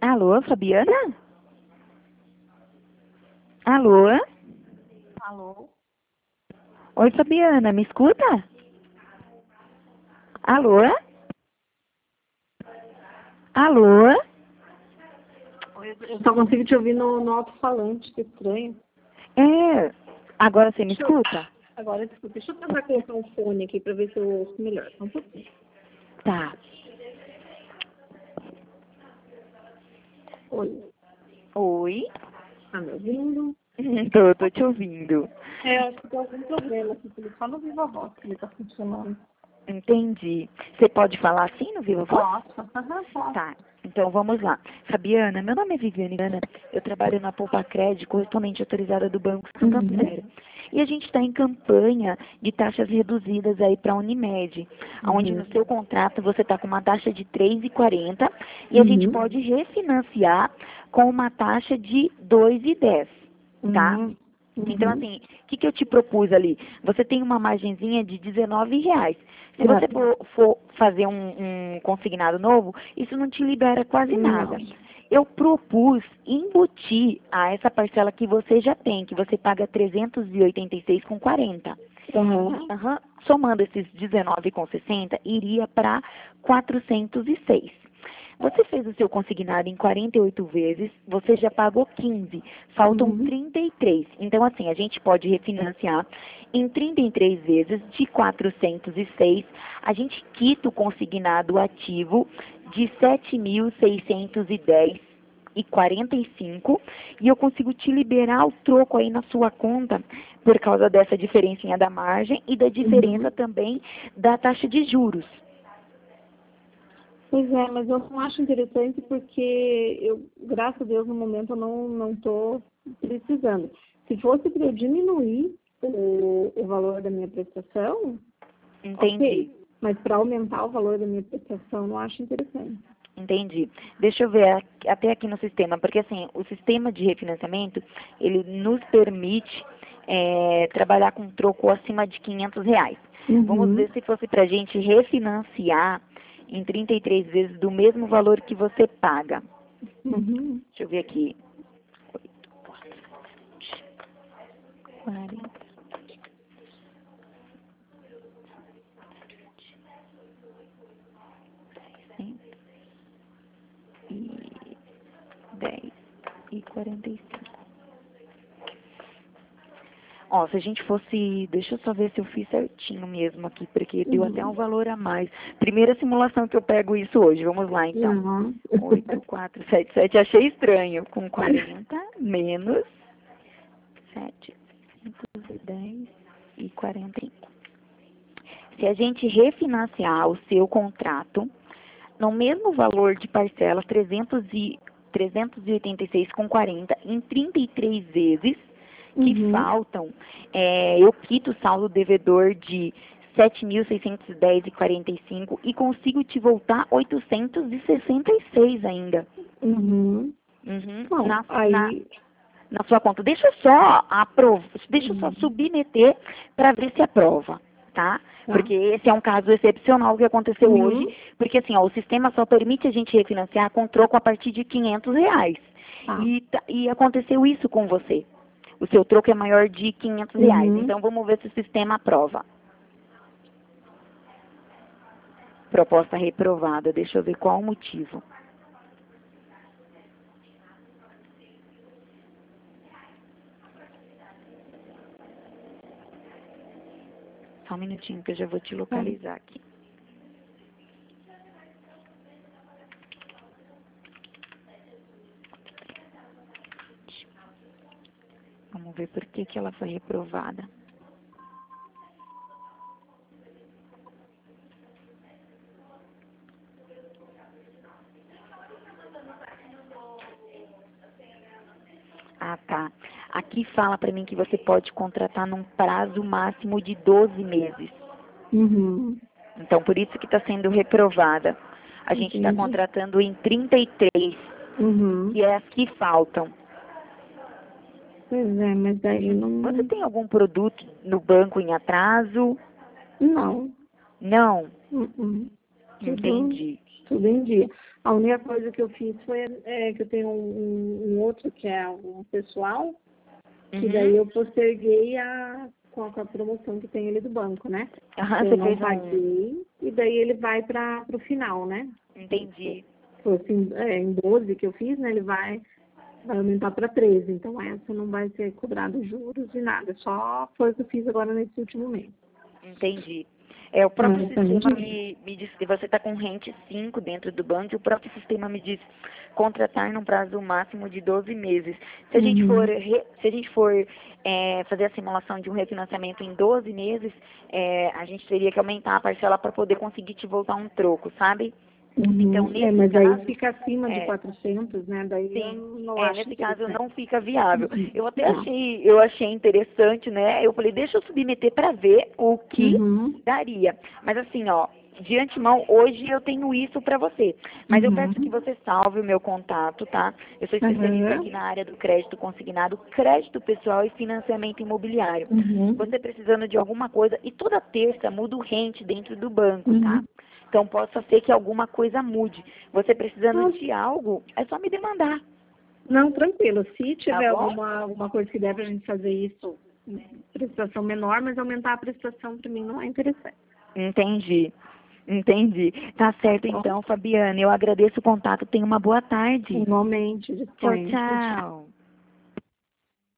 Alô, Fabiana? Alô? Alô? Oi, Fabiana, me escuta? Alô? Alô? Oi, eu só consigo te ouvir no alto-falante, que estranho. É, agora você me Deixa eu- escuta? Agora, desculpa, deixa eu tentar colocar um fone aqui pra ver se eu ouço melhor. Só um pouquinho. Tá. Oi, Oi? tá me ouvindo? Tô te ouvindo. É, eu acho que tem algum problema aqui, porque só no Viva Voz que ele tá funcionando. Entendi. Você pode falar assim no Viva Voz? Posso? Posso. Tá, então vamos lá. Fabiana, meu nome é Viviane Gana, eu trabalho na Poupa Crédito, correspondente autorizada do Banco Santander. E a gente está em campanha de taxas reduzidas aí para a Unimed, onde no seu contrato você está com uma taxa de 3,40 e a gente pode refinanciar com uma taxa de 2,10, tá? Então, assim, o que eu te propus ali? Você tem uma margenzinha de R$ 19. Se você for fazer um consignado novo, isso não te libera quase nada. Eu propus embutir a essa parcela que você já tem, que você paga 386,40. Aham. Somando esses 19,60, iria para 406. Você fez o seu consignado em 48 vezes, você já pagou 15, faltam 33. Então, assim, a gente pode refinanciar em 33 vezes de 406. A gente quita o consignado ativo de 7.610,45 e eu consigo te liberar o troco aí na sua conta por causa dessa diferencinha da margem e da diferença também da taxa de juros. Pois é, mas eu não acho interessante porque eu, graças a Deus, no momento eu não tô precisando. Se fosse para eu diminuir o valor da minha prestação, Entendi. ok. Mas para aumentar o valor da minha prestação, eu não acho interessante. Entendi. Deixa eu ver até aqui no sistema, porque assim, o sistema de refinanciamento, ele nos permite trabalhar com troco acima de R$ 500. Vamos ver se fosse para a gente refinanciar em 33 vezes do mesmo valor que você paga. Deixa eu ver aqui. 8, 4, 40. E 10,45. Ó, se a gente fosse, deixa eu só ver se eu fiz certinho mesmo aqui, porque deu até um valor a mais. Primeira simulação que eu pego isso hoje, vamos lá então. 8, 4, 7, 7, achei estranho, com 40 menos 7, 510 e 45. Se a gente refinanciar o seu contrato, no mesmo valor de parcela, 386,40 em 33 vezes, que faltam, eu quito o saldo devedor de 7.610,45 e consigo te voltar 866 ainda. Bom, Na sua conta. Deixa eu só submeter para ver se aprova, tá? Porque esse é um caso excepcional que aconteceu hoje, porque assim, ó, o sistema só permite a gente refinanciar com troco a partir de R$ 500. E aconteceu isso com você. O seu troco é maior de R$ 500. Então, vamos ver se o sistema aprova. Proposta reprovada. Deixa eu ver qual o motivo. Só um minutinho que eu já vou te localizar aqui. Vamos ver por que ela foi reprovada. Ah, tá. Aqui fala para mim que você pode contratar num prazo máximo de 12 meses. Então, por isso que está sendo reprovada. A gente está contratando em 33, que é as que faltam. Pois é, mas daí não. Você tem algum produto no banco em atraso? Não. Não. Entendi. Tudo em dia. A única coisa que eu fiz foi que eu tenho um outro que é um pessoal, que daí eu posterguei com a promoção que tem ele do banco, né? Aham, Eu você não fez paguei e daí ele vai para o final, né? Entendi. Foi assim, em 12 que eu fiz, né? Ele vai aumentar para 13. Então essa não vai ser cobrado juros e nada. Só foi o que eu fiz agora nesse último mês. Entendi. O próprio sistema Entendi. me diz que você está com rente 5 dentro do banco e o próprio sistema me diz contratar num prazo máximo de 12 meses. Se a gente for, fazer a simulação de um refinanciamento em 12 meses, a gente teria que aumentar a parcela para poder conseguir te voltar um troco, sabe? Então, nesse Mas caso, aí fica acima de 400, né? Daí sim, eu não acho nesse caso interessante. não fica viável. Eu até Tá. achei interessante, né? Eu falei, deixa eu submeter para ver o que daria. Mas assim, ó, de antemão, hoje eu tenho isso para você. Mas eu peço que você salve o meu contato, tá? Eu sou especialista aqui na área do crédito consignado, crédito pessoal e financiamento imobiliário. Você precisando de alguma coisa, e toda terça muda o rente dentro do banco, tá? Então, possa ser que alguma coisa mude. Você precisando de algo, é só me demandar. Não, tranquilo. Se Tá tiver bom? alguma coisa que der pra gente fazer isso, prestação menor, mas aumentar a prestação para mim não é interessante. Entendi. Entendi. Tá certo então, Fabiana. Eu agradeço o contato. Tenha uma boa tarde. Igualmente, Tchau, disponha. tchau.